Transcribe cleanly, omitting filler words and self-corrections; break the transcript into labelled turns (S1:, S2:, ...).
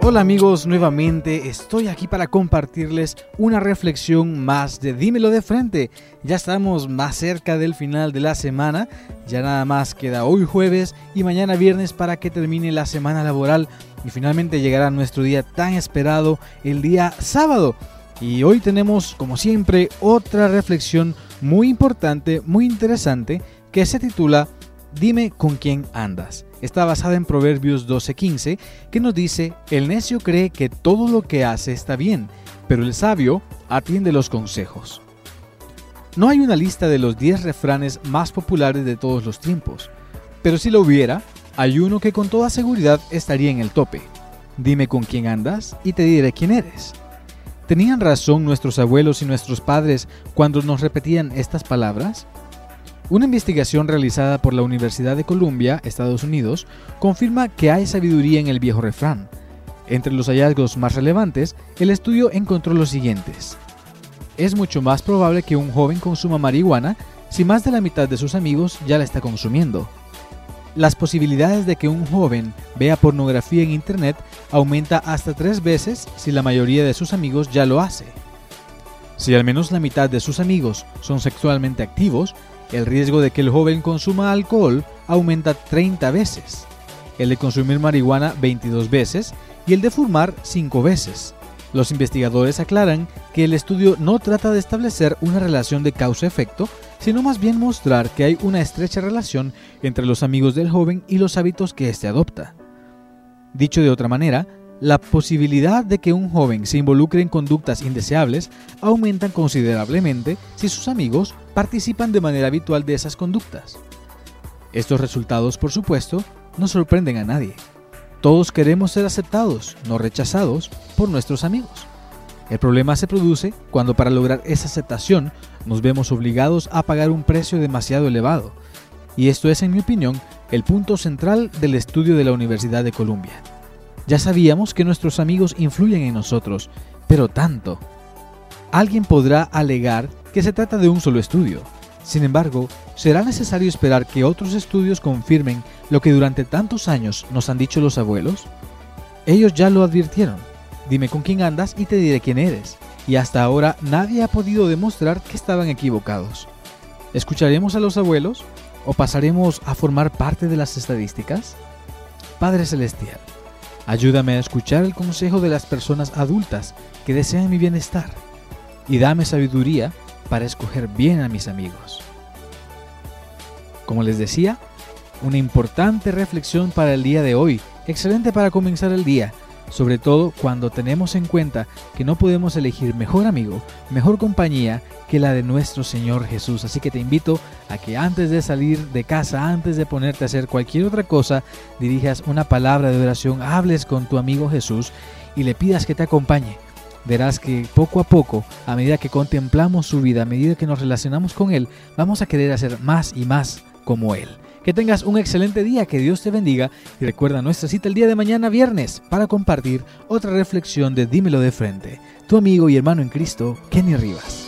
S1: Hola amigos, nuevamente estoy aquí para compartirles una reflexión más de Dímelo de Frente. Ya estamos más cerca del final de la semana, ya nada más queda hoy jueves y mañana viernes para que termine la semana laboral y finalmente llegará nuestro día tan esperado, el día sábado. Y hoy tenemos, como siempre, otra reflexión muy importante, muy interesante, que se titula Dime con quién andas. Está basada en Proverbios 12:15, que nos dice: el necio cree que todo lo que hace está bien, pero el sabio atiende los consejos. No hay una lista de los 10 refranes más populares de todos los tiempos, pero si lo hubiera, hay uno que con toda seguridad estaría en el tope. Dime con quién andas y te diré quién eres. ¿Tenían razón nuestros abuelos y nuestros padres cuando nos repetían estas palabras? Una investigación realizada por la Universidad de Columbia, Estados Unidos, confirma que hay sabiduría en el viejo refrán. Entre los hallazgos más relevantes, el estudio encontró los siguientes. Es mucho más probable que un joven consuma marihuana si más de la mitad de sus amigos ya la está consumiendo. Las posibilidades de que un joven vea pornografía en internet aumenta hasta 3 veces si la mayoría de sus amigos ya lo hace. Si al menos la mitad de sus amigos son sexualmente activos, el riesgo de que el joven consuma alcohol aumenta 30 veces, el de consumir marihuana 22 veces y el de fumar 5 veces. Los investigadores aclaran que el estudio no trata de establecer una relación de causa-efecto, sino más bien mostrar que hay una estrecha relación entre los amigos del joven y los hábitos que éste adopta. Dicho de otra manera, la posibilidad de que un joven se involucre en conductas indeseables aumenta considerablemente si sus amigos participan de manera habitual de esas conductas. Estos resultados, por supuesto, no sorprenden a nadie. Todos queremos ser aceptados, no rechazados, por nuestros amigos. El problema se produce cuando para lograr esa aceptación nos vemos obligados a pagar un precio demasiado elevado. Y esto es, en mi opinión, el punto central del estudio de la Universidad de Columbia. Ya sabíamos que nuestros amigos influyen en nosotros, pero tanto. Alguien podrá alegar que se trata de un solo estudio. Sin embargo, ¿será necesario esperar que otros estudios confirmen lo que durante tantos años nos han dicho los abuelos? Ellos ya lo advirtieron. Dime con quién andas y te diré quién eres. Y hasta ahora nadie ha podido demostrar que estaban equivocados. ¿Escucharemos a los abuelos o pasaremos a formar parte de las estadísticas? Padre Celestial, ayúdame a escuchar el consejo de las personas adultas que desean mi bienestar y dame sabiduría para escoger bien a mis amigos. Como les decía, una importante reflexión para el día de hoy, excelente para comenzar el día, sobre todo cuando tenemos en cuenta que no podemos elegir mejor amigo, mejor compañía que la de nuestro Señor Jesús. Así que te invito a que antes de salir de casa, antes de ponerte a hacer cualquier otra cosa, dirijas una palabra de oración, hables con tu amigo Jesús y le pidas que te acompañe. Verás que poco a poco, a medida que contemplamos su vida, a medida que nos relacionamos con Él, vamos a querer hacer más y más como Él. Que tengas un excelente día, que Dios te bendiga y recuerda nuestra cita el día de mañana viernes para compartir otra reflexión de Dímelo de Frente. Tu amigo y hermano en Cristo, Kenny Rivas.